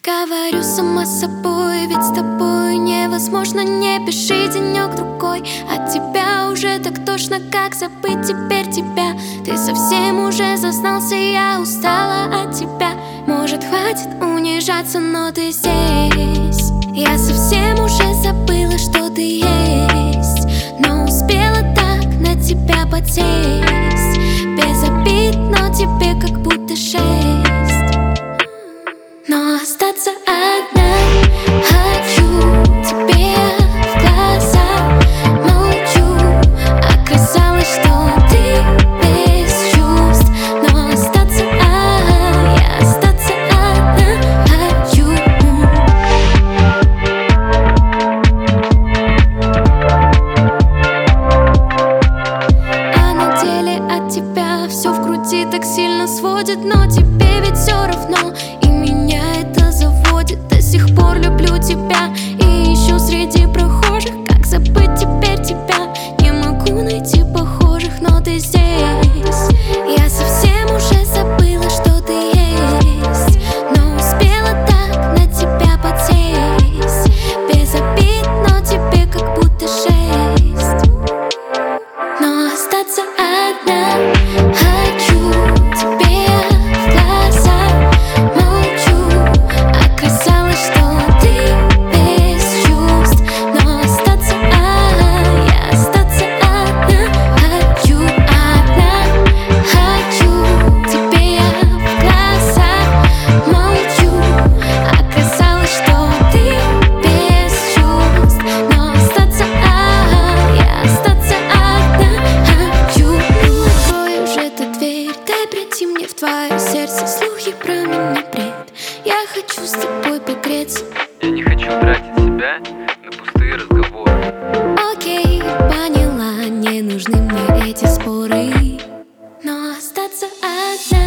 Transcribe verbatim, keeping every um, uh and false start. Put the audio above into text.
Говорю сама с собой, ведь с тобой невозможно не пиши денек-другой. От тебя уже так тошно, как забыть теперь тебя. Ты совсем уже зазнался, я устала от тебя. Может, хватит унижаться, но ты здесь. Я совсем уже забыла, что ты есть, но успела так на тебя подсесть. Без обид, но тебе как будто шесть. Но остаться одна хочу тебе в глаза. Молчу, оказалось, что ты без чувств. Но остаться, а я остаться одна хочу. А на деле от тебя все в груди так сильно сводит, но тебе ведь все равно. И меня это заводит, до сих пор люблю тебя. И ищу среди прохожих, как забыть теперь тебя. Не могу найти похожих, но ты здесь. Я совсем уже забыла, что ты есть, но успела так на тебя подсесть. Без обид, но тебе как будто шесть. Но остаться одна хочу тебе в глаза. Молчу, оказалось, что ты без чувств. Но остаться, а я остаться одна хочу. Одна хочу тебе в глаза. Молчу, оказалось, что ты без чувств. Но остаться, а я остаться одна хочу. Открой уже ты дверь, дай прийти мне в твое сердце. Слухи про меня бред, я хочу с тобой погреться. Я не хочу тратить себя на пустые разговоры. Окей, поняла, не нужны мне эти споры. Но остаться одна